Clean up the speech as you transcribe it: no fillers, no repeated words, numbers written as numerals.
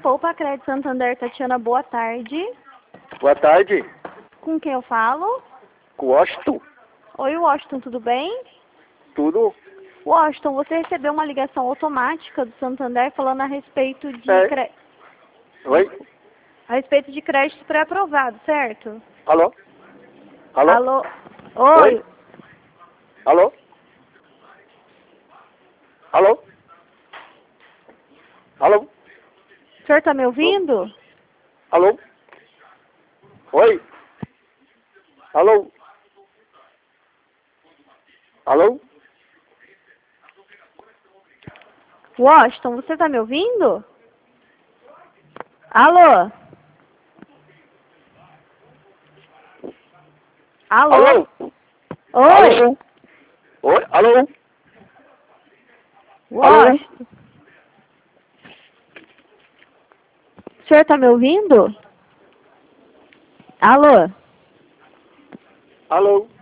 Poupa Crédito Santander, Tatiana, boa tarde. Boa tarde. Com quem eu falo? Com Washington. Oi, Washington, tudo bem? Tudo? Washington, você recebeu uma ligação automática do Santander falando a respeito de, Oi? a respeito de crédito pré-aprovado, certo? Alô? Alô? Alô? Oi? Oi? Alô? Alô? Alô? O senhor está me ouvindo? Alô? Oi? Alô? Alô? Washington, você está me ouvindo? Alô? Alô? Alô? Oi? Alô? Oi? Alô? Washington? O senhor está me ouvindo? Alô? Alô?